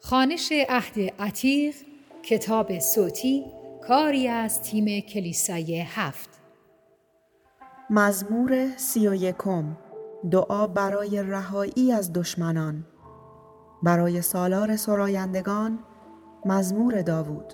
خوانش عهد عتیق، کتاب صوتی، کاری از تیم کلیسای 7. مزمور 31. دعا برای رهایی از دشمنان. برای سالار سرایندگان. مزمور داوود.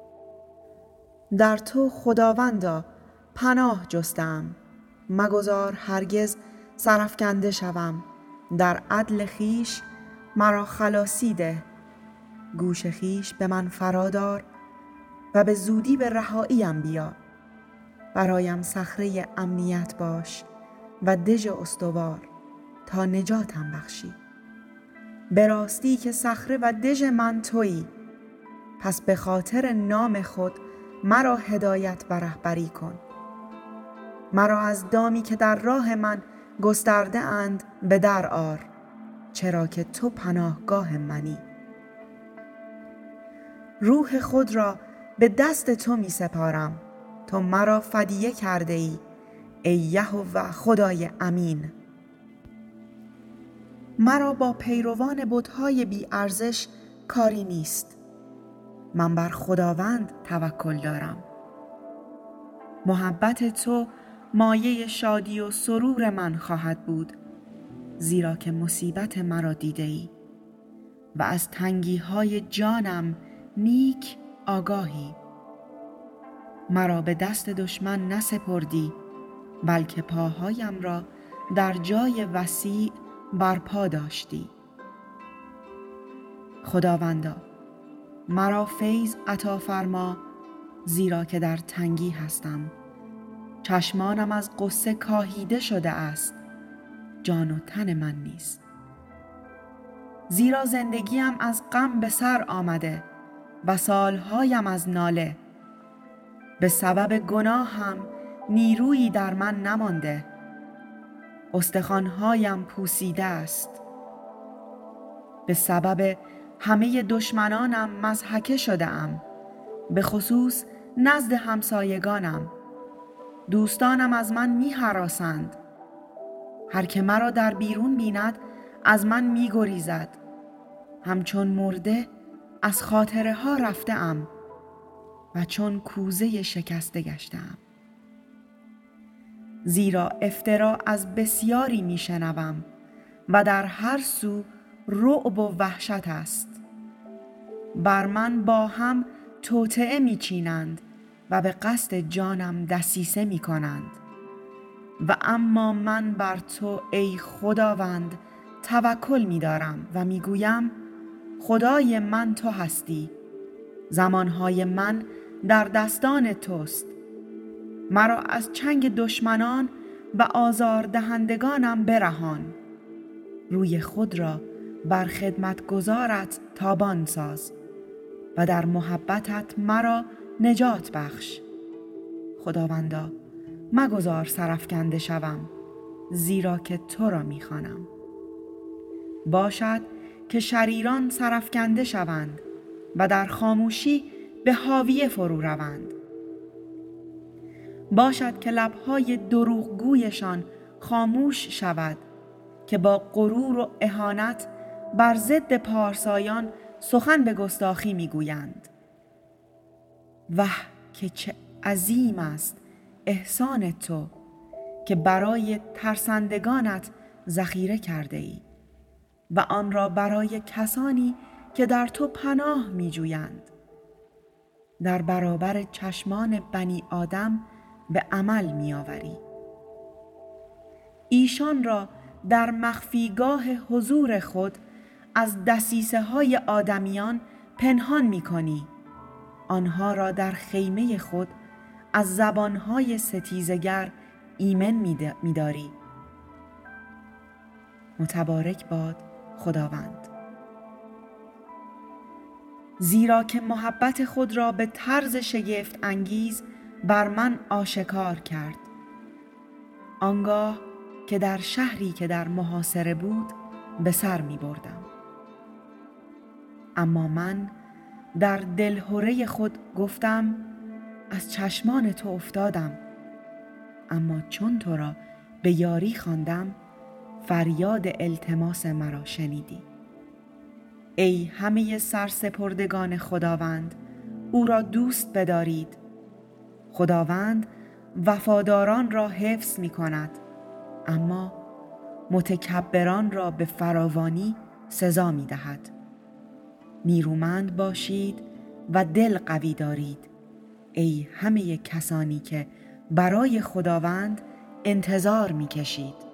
در تو خداوندا پناه جستم، مگذار هرگز سرافکنده شوم. در عدل خویش مرا خلاصی ده، گوش خویش به من فرادار و به زودی به رهاییم بیا. برایم صخره امنیت باش و دژ استوار تا نجاتم بخشی. به راستی که صخره و دژ من تویی، پس به خاطر نام خود مرا هدایت و رهبری کن. مرا از دامی که در راه من گسترده اند به در آر، چرا که تو پناهگاه منی. روح خود را به دست تو می سپارم، تو مرا فدیه کرده ای یهوه خدای امین. مرا با پیروان بت‌های بی ارزش کاری نیست، من بر خداوند توکل دارم. محبت تو مایه شادی و سرور من خواهد بود، زیرا که مصیبت مرا دیده ای و از تنگی های جانم نیک آگاهی. مرا به دست دشمن نسپردی، بلکه پاهایم را در جای وسیع برپا داشتی. خداوندا مرا فیض عطا فرما، زیرا که در تنگی هستم. چشمانم از غصه کاهیده شده است، جان و تن من نیست. زیرا زندگیم از غم به سر آمده و سالهایم از ناله. به سبب گناهم نیرویی در من نمانده، استخوان‌هایم پوسیده است. به سبب همه دشمنانم مضحکه شده‌ام، به خصوص نزد همسایگانم. دوستانم از من می‌هراسند، هر که مرا در بیرون بیند از من می‌گریزد. همچون مرده از خاطره ها رفته‌ام و چون کوزه شکسته گشته‌ام. زیرا افترا از بسیاری میشنوم و در هر سو رعب و وحشت است. بر من با هم توطئه میچینند و به قصد جانم دسیسه میکنند. و اما من بر تو ای خداوند توکل میدارم و میگویم خدای من تو هستی. زمانهای من در دستان توست. مرا از چنگ دشمنان و آزاردهندگانم برهان. روی خود را بر خدمتگزارت تابان ساز و در محبتت مرا نجات بخش. خداوندا مگذار سرافکنده شوم، زیرا که تو را میخوانم. باشد که شریران سرافکنده شوند و در خاموشی به هاویه فرو روند. باشد که لب‌های دروغگویشان خاموش شود، که با غرور و اهانت بر ضد پارسایان سخن به گستاخی میگویند. وه که چه عظیم است احسان تو که برای ترسندگانت ذخیره کرده ای و آن را برای کسانی که در تو پناه میجویند. در برابر چشمان بنی آدم به عمل میآوری. ایشان را در مخفیگاه حضور خود از دسیسه های آدمیان پنهان میکنی. آنها را در خیمه خود از زبانهای ستیزگر ایمن میداری. متبارک باد خداوند. زیرا که محبت خود را به طرز شگفت انگیز بر من آشکار کرد. آنگاه که در شهری که در محاصره بود به سر می بردم. اما من در دلهره خود گفتم از چشمان تو افتادم. اما چون تو را به یاری خواندم، فریاد التماس مرا شنیدی. ای همه سرسپردگان خداوند، او را دوست بدارید. خداوند وفاداران را حفظ می کند، اما متکبران را به فراوانی سزا می دهد. نیرومند باشید و دل قوی دارید، ای همه کسانی که برای خداوند انتظار می کشید.